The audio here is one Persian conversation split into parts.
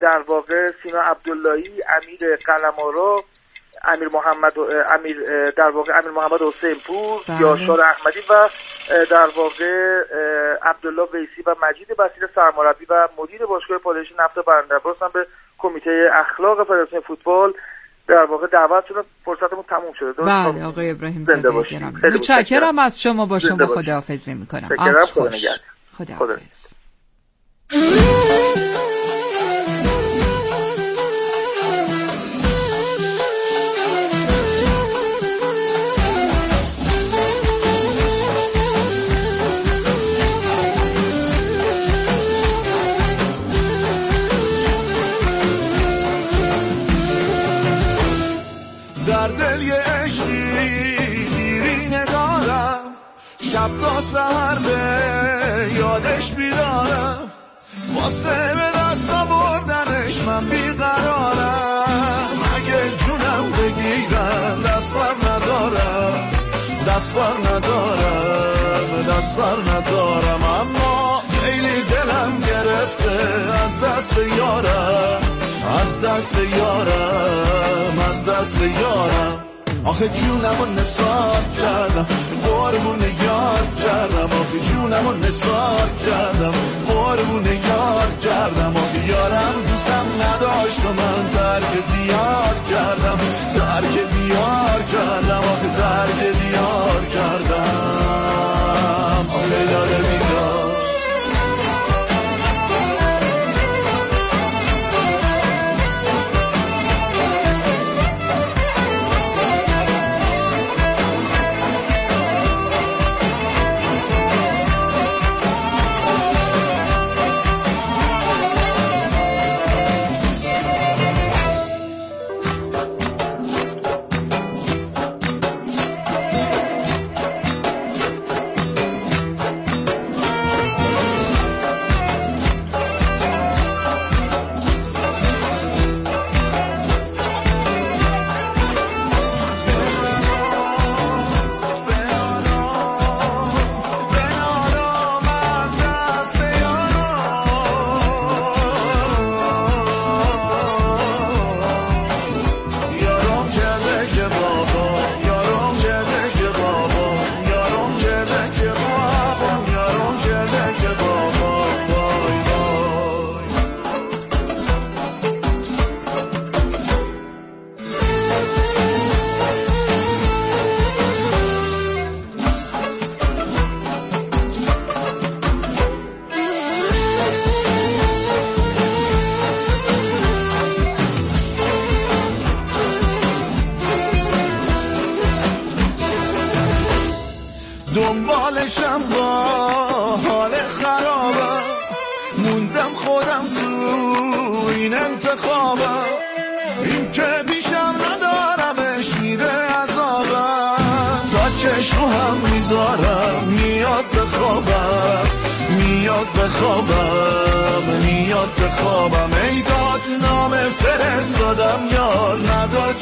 در واقع سینا عبداللهی، امیر قلمارو، امیر محمد حسین پور، یاشار احمدی و در واقع عبدالله ویسی و مجید بصیر سرمربی و مدیر باشگاه پالایش نفت بندرعباس هم به کمیته اخلاق فدراسیون فوتبال در واقع دعوتشون، فرصتمون تموم شده. بله آقای ابراهیم زاده گرامی، متشکرم از شما. با شما خداحافظی میکنم. از خوش. خداحافظ. در دل یه عشقی دیرینه دارم، شب تا سحر به یادش بیدارم، واسه به دست آوردنش من بیقرارم. اگه جونم بگیرم دست بر ندارم، دست بر ندارم، اما خیلی دلم گرفته از دست یارم، از دست یارم. آخه جونمو نثار کردم، قربون یار کردم، آخه جونمو نثار کردم، قربون یار کردم، آخه یارم دوستم نداشت و من ترک دیار کردم، آخه ترک دیار کردم، آخه یاد بیدار. دنبالشم با حال خرابم، موندم خودم تو این انتخابم، این که پیشم ندارمش میده عذابم، تا چشم هم میذارم میاد بخوابم، ای داد نام فرستادم یار نداد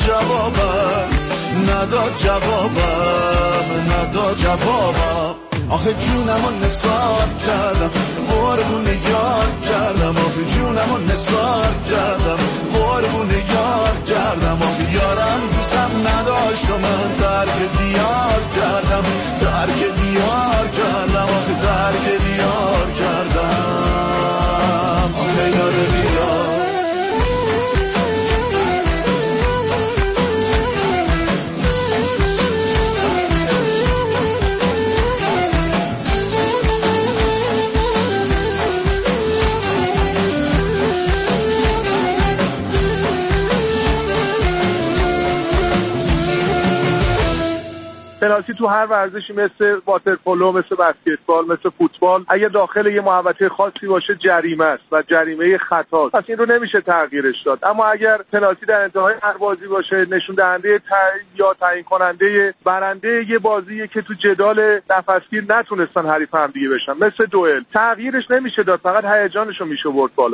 جوابم، آخه جونمو نثار کردم، قربون یار کردم، آخه جونمو نثار کردم، قربون یار کردم، آخه یارم دوستم نداشت و من ترک دیار کردم، آخه ترک دیار کردم، آخه یاد بیدار. پنالتی تو هر ورزشی مثل واترپولو، مثل بسکتبال، مثل فوتبال اگه داخل یه محوطه خاصی باشه جریمه است و جریمه خطاست، پس این رو نمیشه تغییرش داد. اما اگر پنالتی در انتهای هر بازی باشه، نشون دهنده یا تعیین کننده برنده یه بازیه که تو جدال نفسگیر نتونستن حریف هم دیگه بشن، مثل دوئل، تغییرش نمیشه داد، فقط هیجانشو میشه برد بالا.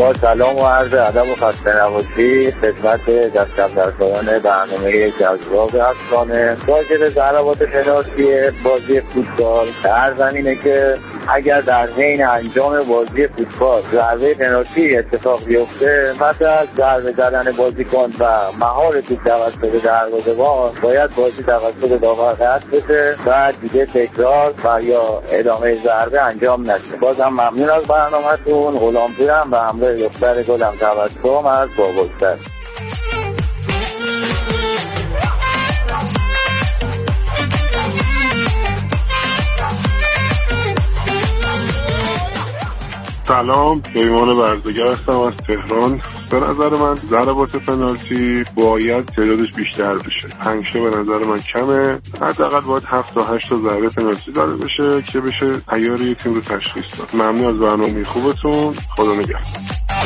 با سلام و عرض ادب و خسته نباشی خدمت دست‌اندرکاران برنامه جذاب افسانه. راجع ضربات پنالتی بازی فوتبال در زمینه که اگر در حین انجام بازی فوتبال ضربه پنالتی اتفاق بیفته، پس از ضربه زدن بازیکن و مهار توپ توسط دروازه‌بان باید بازی توسط داور قطع بشه و دیگه تکرار و یا ادامه ضربه انجام نشه. بازم ممنون از برنامه‌تون. غلامپورم و همراه دختر گلم تبسم از بابلسر. سلام، پیمان برزگر هستم از تهران. به نظر من ضربات پنالتی باید تعدادش بیشتر بشه. 5 به نظر من کمه. حداقل باید 7 تا 8 تا ضربه پنالتی داده بشه که بشه عیار یک تیم رو تشخیص داد. ممنون از برنامه خوبتون. خدا نگهدار.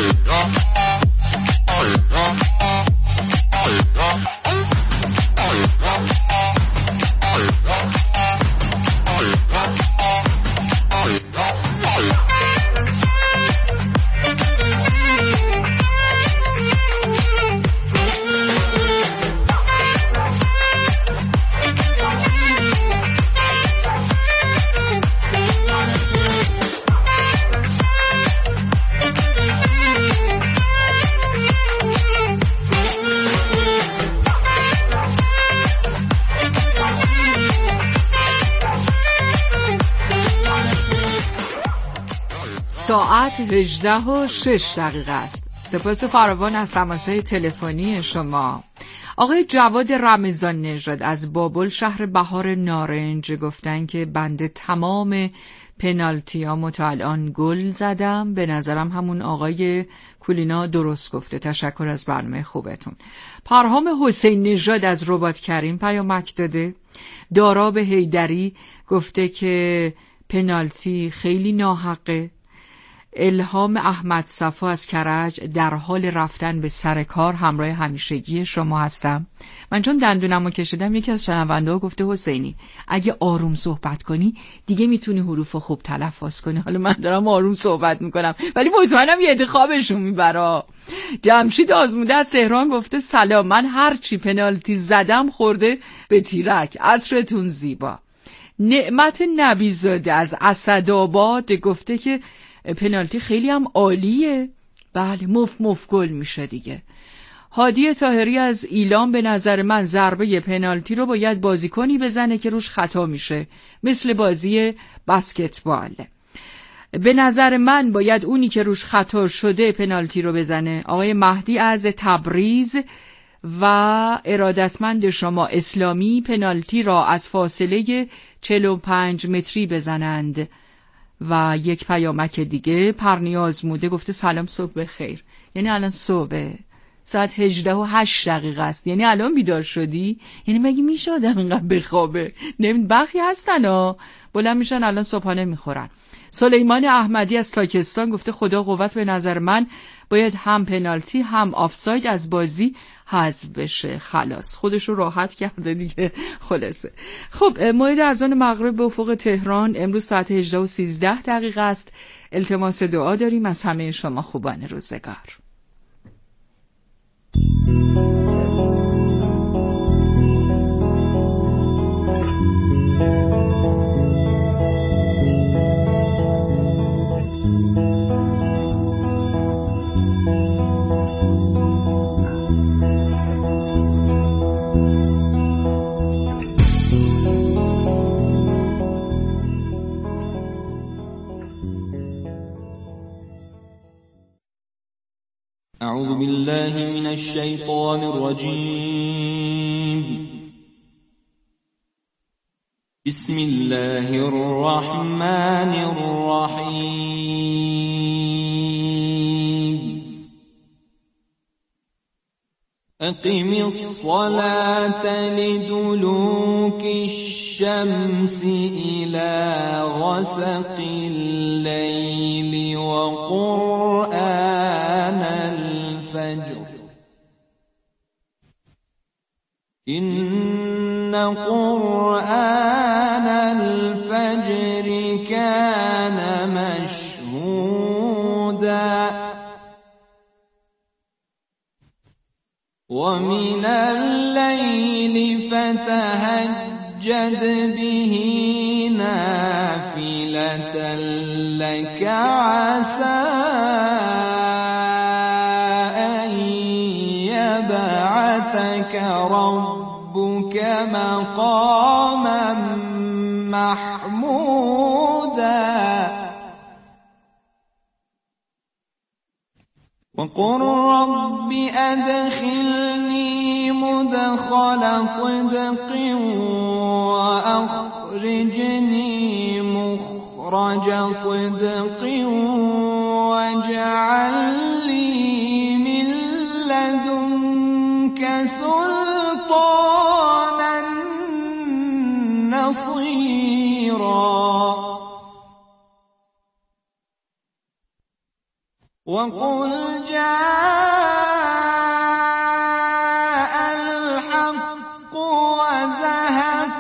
ساعت 18:06 است. سپاس فراوان از تماس‌های تلفنی شما. آقای جواد رمضان نژاد از بابل شهر بهار نارنج گفتن که بنده تمام پنالتیامو تا الان گل زدم. به نظرم همون آقای کولینا درست گفته. تشکر از برنامه خوبتون. پرهام حسین نژاد از رباط کریم پیامک داده. داراب حیدری گفته که پنالتی خیلی ناحقه. الهام احمد صفا از کرج در حال رفتن به سر کار همراه همیشگی شما هستم. من چون دندونمو کشیدم یکی از شنونده‌ها گفته حسینی اگه آروم صحبت کنی دیگه میتونی حروف خوب تلفظ کنی. حالا من دارم آروم صحبت میکنم ولی مطمئنم یه عده خوابشون میبره. جمشید آزموده از تهران گفته سلام، من هرچی پنالتی زدم خورده به تیرک. عصرتون زیبا. نعمت نبیزاده از اسدآباد گفته که پنالتی خیلی هم عالیه. بله، مف گل میشه دیگه. هادی طاهری از ایلام به نظر من ضربه پنالتی رو باید بازیکنی بزنه که روش خطا میشه، مثل بازی بسکتبال. به نظر من باید اونی که روش خطا شده پنالتی رو بزنه. آقای مهدی از تبریز و ارادتمند شما اسلامی پنالتی را از فاصله 45 متری بزنند. و یک پیامک دیگه پرنیاز موده گفته سلام، صبح بخیر. یعنی الان صبح ساعت 18:08 است. یعنی الان بیدار شدی؟ یعنی مگه میشه آدم اینقدر بخوابه؟ برخی هستن بلند میشن الان صبحانه میخورن. سلیمان احمدی از تاکستان گفته خدا قوت، به نظر من باید هم پنالتی هم آفساید از بازی حذف بشه. خلاص خودش رو راحت کرده دیگه. خلاصه خب، موعد اذان مغرب به افق تهران امروز ساعت 18:13 است. التماس دعا داریم از همه شما خوبان روزگار. أعوذ بالله من الشيطان الرجيم. بسم الله الرحمن الرحيم. أقم الصلاة لدلوك الشمس إلى غسق الليل وقرآن الفجر إن قرآن الفجر كان مشهودا ومن الليل فتهجد به نافلة لك عسى أن يبعثك ربك مقاما محمودا وقل رب أدخلني مدخل صدق وأخرجني مخرج صدق واجعل لي من لدنك سلطانا نصيرا وقل جاء الحق وزهق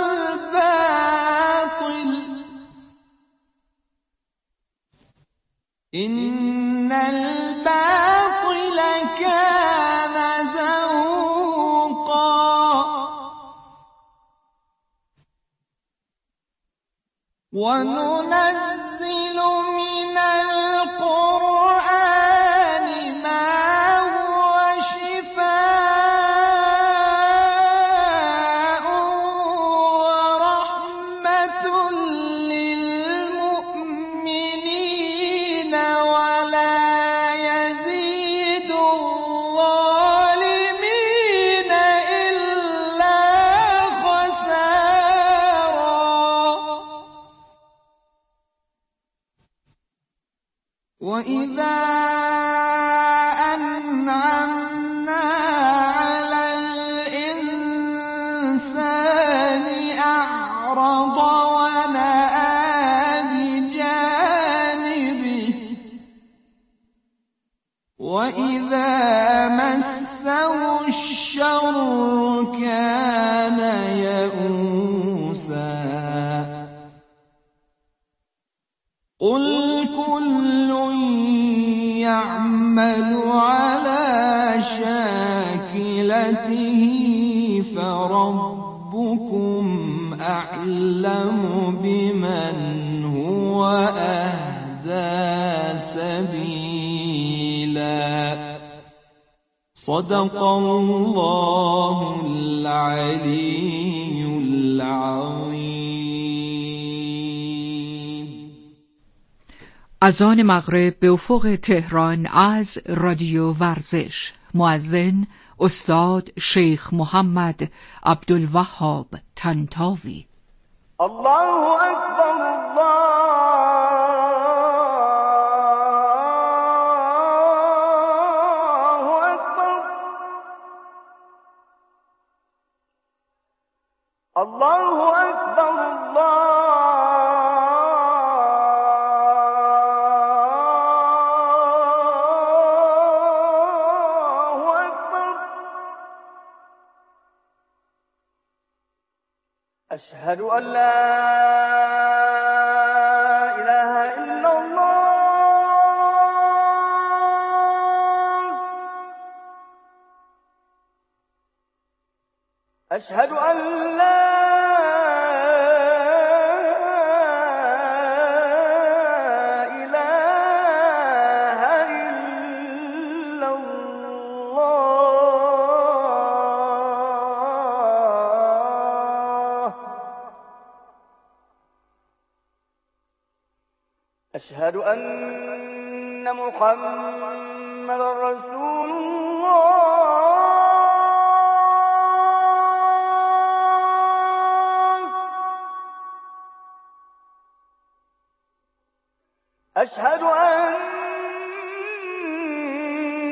الباطل إن الباطل كان زهوقا وننزل من القرآن ما هو شفاء ورحمة للمؤمنين ولا يزيد الظالمين إلا خسارا وإذا أنعمنا على الإنسان أعرض ونأى بجانبه وإذا مسه الشر كان يئوسا قل كل يعمل على شاكلته فربكم أعلم بمن هو أهدى سبيلا صدق الله العلي العظيم. اذان مغرب به افق تهران از رادیو ورزش. مؤذن استاد شیخ محمد عبدالوهاب طنطاوی. الله اکبر الله اکبر الله اکبر أشهد أن لا إله إلا الله أشهد أن لا إله إلا الله أشهد أن محمد رسول الله أشهد أن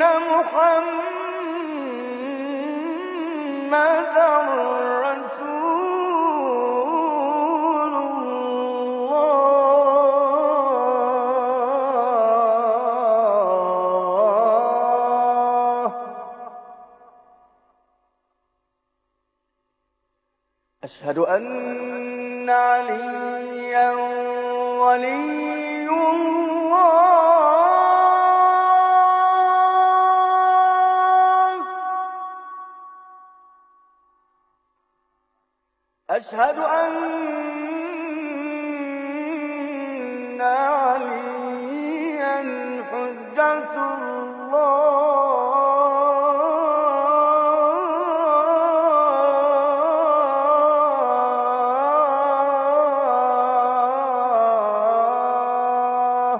محمد رسول الله أشهد أن عليا ولي الله أشهد أن عليا حجة الله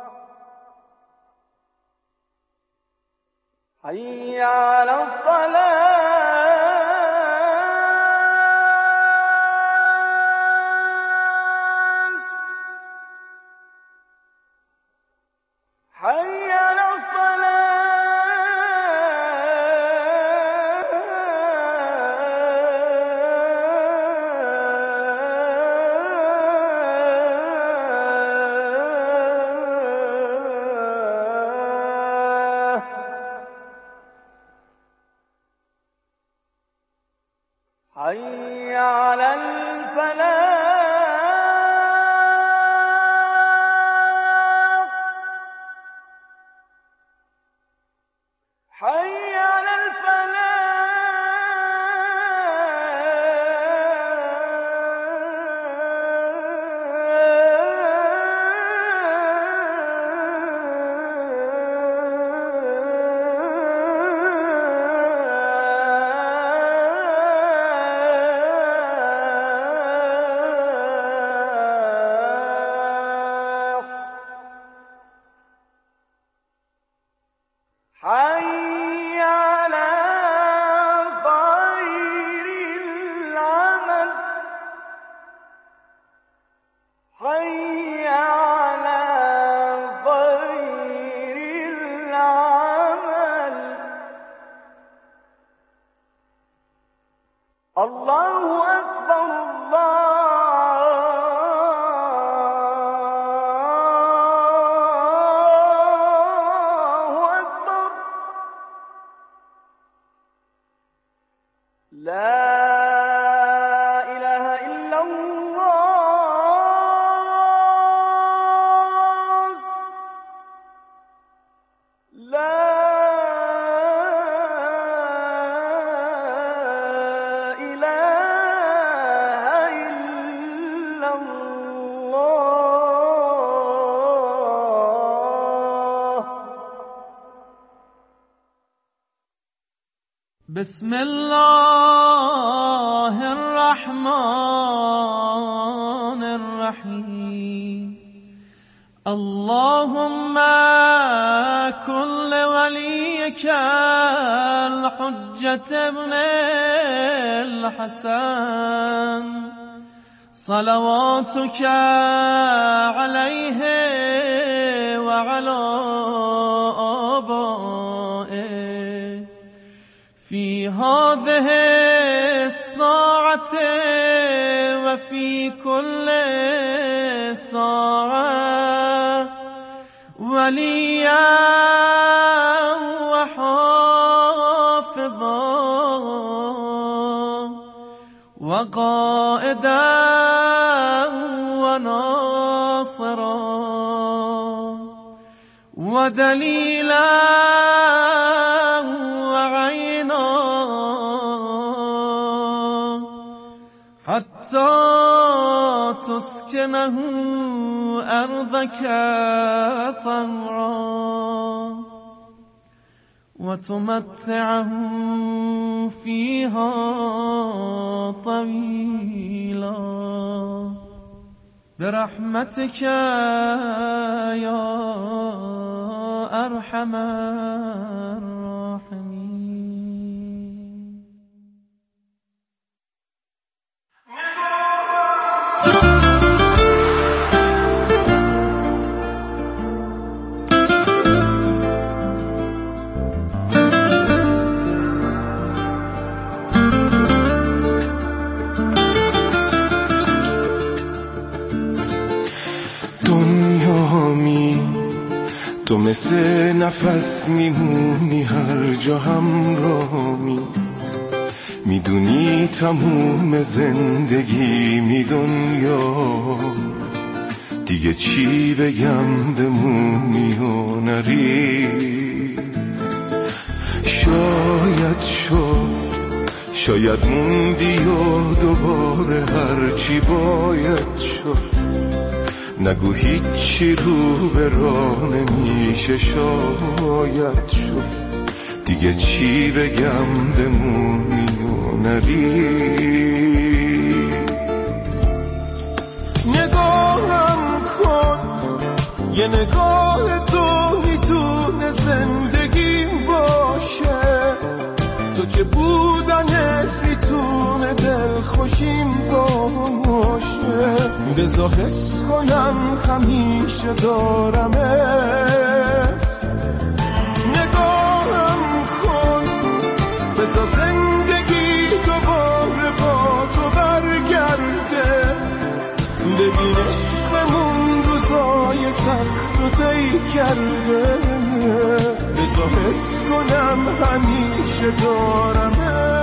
حي على الصلاة حي على حي على الفلاح حي على حي على خير العمل حي على خير العمل الله أكبر لا إله إلا الله لا إله إلا الله بسم الله الرحمن الرحيم اللهم كن لوليك الحجة ابن الحسن صلواتك عليه وعلى آبائه في هذه الساعة وفي كل ساعة وليا وحافظا وقائدا وناصرا ودليلا وعينا حتى تسكنه أرضك طوعا وتمتعه فيها طويلا برحمتك يا أرحم الراحمين. تو مثل نفس میمونی هر جا همراهمی، میدونی تموم زندگی می دنیا، دیگه چی بگم بمونی و نری. شاید شاید موندی و دوباره هرچی باید شد نگو هیچی رو به راه نمیشه شاید شد دیگه چی بگم بمونی و نری نگاهم کن یه نگاه تو میتونه زندگیم باشه تو که بودنت میتونه دل خوشیم باشه بذار حس کنم همیشه دارمه نگاهم کن بذار زندگی دوباره با تو برگرده ببین عشقمون روزای سخت رو طی کرده بذار حس کنم همیشه دارمه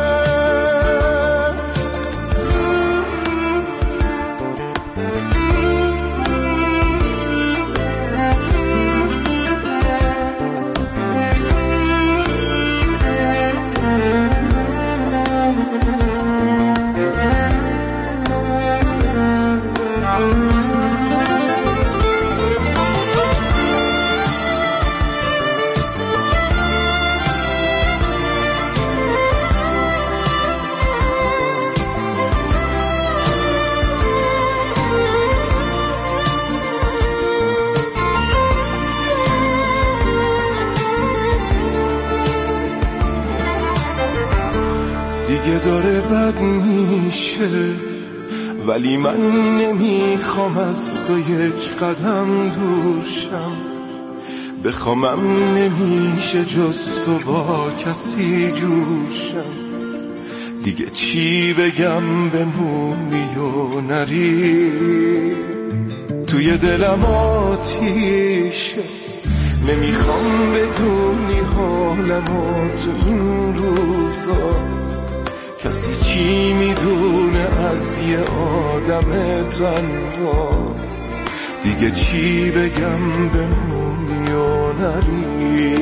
دیگه داره بد میشه ولی من نمیخوام از تو یک قدم دور شم بخوامم نمیشه جز تو با کسی جوشم دیگه چی بگم بمونی و نری توی دلم آتیشه نمیخوام بدونی حالمو تو این روزا کسی چی میدونه از یه آدم تنها دیگه چی بگم بمونی و نری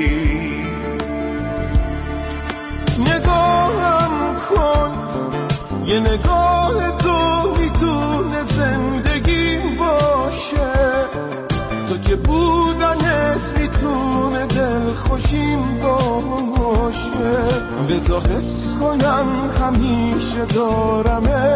نگاهم کن یه نگاه تو میتونه زندگیم باشه تو که بودنت میتونه دل خوشیم باشه بذار حس کنم همیشه دارمه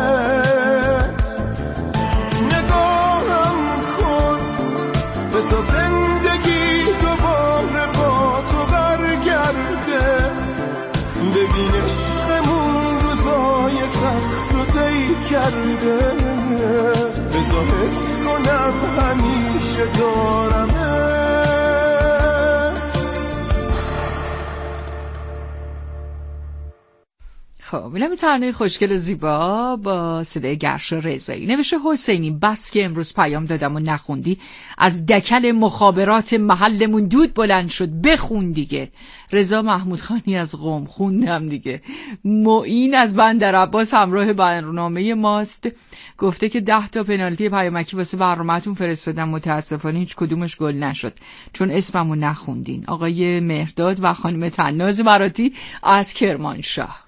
نگاهم کن بذار زندگی دوباره با تو برگرده ببین عشقمون روزای سخت رو طی کرده بذار حس کنم همیشه دارمه خب اینم ترانه خوشگل زیبا با صدای گرشا رضایی. نوشته حسینی بس که امروز پیام دادم و نخوندی از دکل مخابرات محلمون دود بلند شد بخون دیگه. رضا محمودخانی از قم خوندم دیگه. معین از بندرعباس همراه برنامه ماست گفته که 10 تا پنالتی پیامکی واسه برنامه‌تون فرستادم متاسفانه هیچ کدومش گل نشد چون اسممو نخوندین. آقای مهرداد و خانم تناز براتی از کرمانشاه.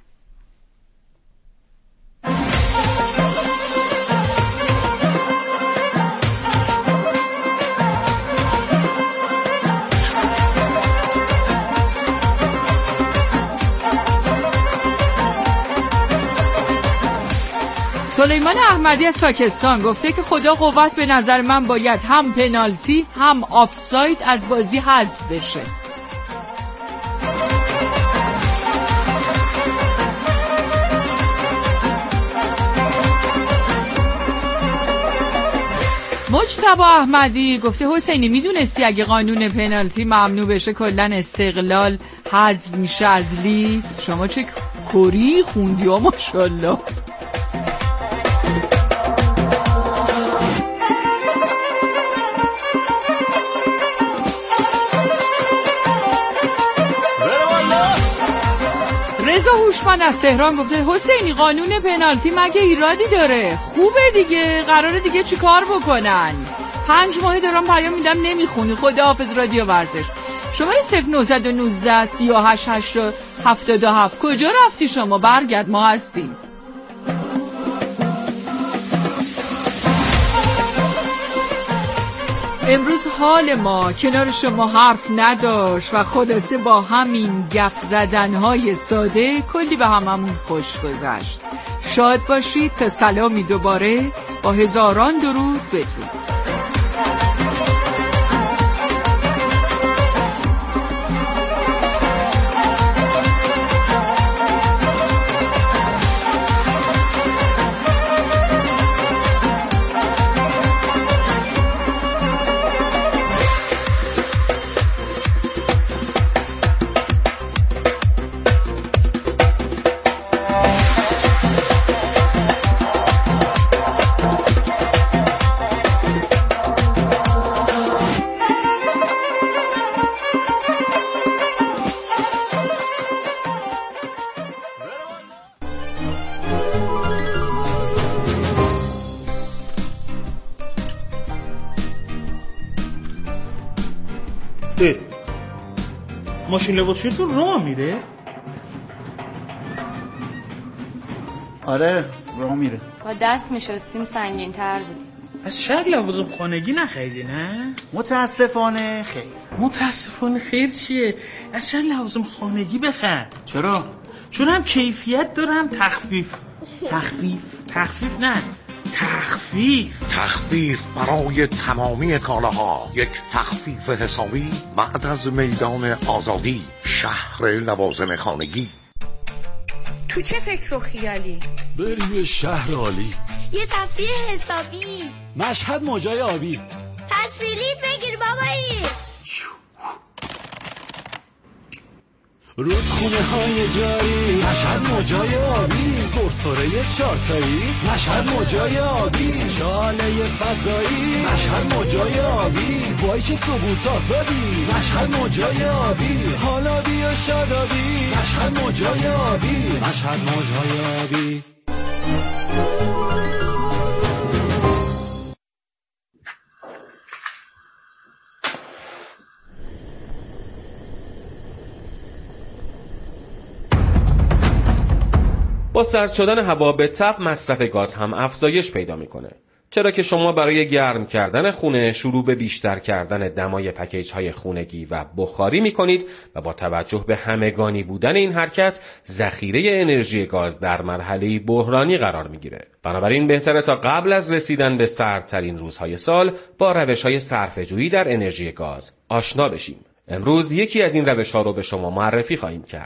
سلیمان احمدی از پاکستان گفته که خدا قوت به نظر من باید هم پنالتی هم آفساید از بازی حذف بشه. مجتبی احمدی گفته حسینی میدونستی اگه قانون پنالتی ممنوع بشه کلن استقلال حذف میشه از لیگ؟ شما چه کری خوندی و ماشاءالله. رضا هوشمند از تهران گفته حسینی قانون پنالتی مگه ایرادی داره؟ خوبه دیگه، قراره دیگه چی کار بکنن؟ 5 ماه دارم پیام میدم نمیخونی. خداحافظ رادیو ورزش. شماره 0919 38 77. کجا رفتی شما؟ برگرد، ما هستیم. امروز حال ما کنار شما حرف نداشت و خلاصه با همین گپ زدنهای ساده کلی به هممون خوش گذشت. شاد باشید تا سلامی دوباره با هزاران درود بدرود. ماشین لباسشویی راه میره؟ آره راه میره. با دست میشستیم سنگین تر بودیم. از شهر لوازم خانگی نخریدی نه؟ متاسفانه خیر. متاسفانه خیر چیه؟ از شهر لوازم خانگی بخر. چرا؟ چون هم کیفیت داره هم تخفیف. تخفیف نه، تخفیف برای تمامی کالاها. یک تخفیف حسابی بعد از میدان آزادی، شهر لوازم خانگی. تو چه فکر و خیالی؟ بریم یه شهر عالی، یه تفریح حسابی، مشهد موجای آبی، تصویریت بگیر بابایی، رودخونه های جاری، مشهد موجای آبی، سرسره چارتایی، مشهد موجای آبی، شاله فضایی، مشهد موجای آبی، وایش ثبوت آزادی، مشهد موجای آبی، حالا بیا شادابی، مشهد موجای آبی، مشهد موجای آبی. با سرد شدن هوا به تبع مصرف گاز هم افزایش پیدا میکنه، چرا که شما برای گرم کردن خونه شروع به بیشتر کردن دمای پکیج های خونگی و بخاری میکنید و با توجه به همگانی بودن این حرکت ذخیره انرژی گاز در مرحله بحرانی قرار میگیره. بنابراین بهتره تا قبل از رسیدن به سردترین روزهای سال با روش‌های صرفه‌جویی در انرژی گاز آشنا بشیم. امروز یکی از این روش‌ها رو به شما معرفی خواهیم کرد.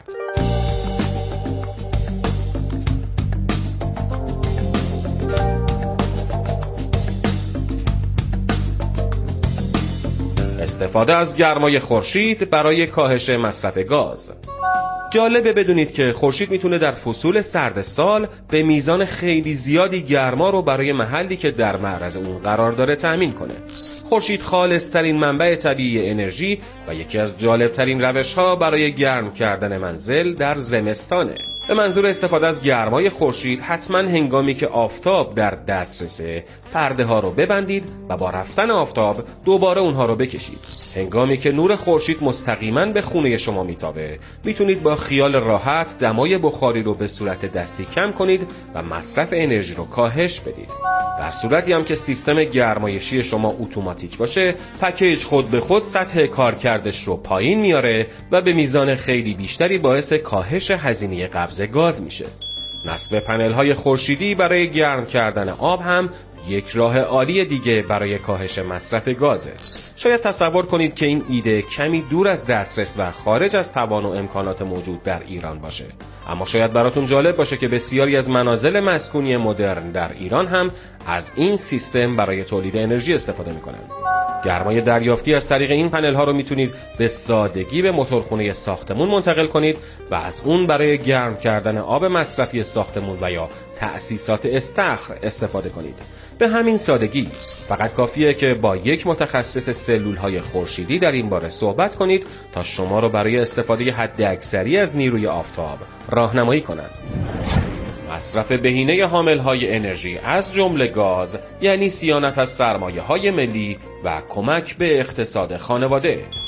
استفاده از گرمای خورشید برای کاهش مصرف گاز. جالبه بدونید که خورشید میتونه در فصول سرد سال به میزان خیلی زیادی گرما رو برای محلی که در معرض اون قرار داره تأمین کنه. خورشید خالص‌ترین منبع طبیعی انرژی و یکی از جالب‌ترین روش‌ها برای گرم کردن منزل در زمستانه. به منظور استفاده از گرمای خورشید حتما هنگامی که آفتاب در دسترسه پرده ها رو ببندید و با رفتن آفتاب دوباره اونها رو بکشید. هنگامی که نور خورشید مستقیما به خونه شما میتابه میتونید با خیال راحت دمای بخاری رو به صورت دستی کم کنید و مصرف انرژی رو کاهش بدید. در صورتی هم که سیستم گرمایشی شما اتوماتیک باشه، پکیج خود به خود سطح کارکردش رو پایین میاره و به میزان خیلی بیشتری باعث کاهش هزینه قبض گاز میشه. نصب پنل‌های خورشیدی برای گرم کردن آب هم یک راه عالی دیگه برای کاهش مصرف گازه. شاید تصور کنید که این ایده کمی دور از دسترس و خارج از توان و امکانات موجود در ایران باشه، اما شاید براتون جالب باشه که بسیاری از منازل مسکونی مدرن در ایران هم از این سیستم برای تولید انرژی استفاده میکنن. گرمای دریافتی از طریق این پنل ها رو میتونید به سادگی به موتورخونه ساختمون منتقل کنید و از اون برای گرم کردن آب مصرفی ساختمون و یا تأسیسات استخر استفاده کنید. به همین سادگی فقط کافیه که با یک متخصص سلول‌های خورشیدی در این باره صحبت کنید تا شما رو برای استفاده حداکثری از نیروی آفتاب راهنمایی کنند. مصرف بهینه حامل‌های انرژی از جمله گاز یعنی صیانت از سرمایه‌های ملی و کمک به اقتصاد خانواده.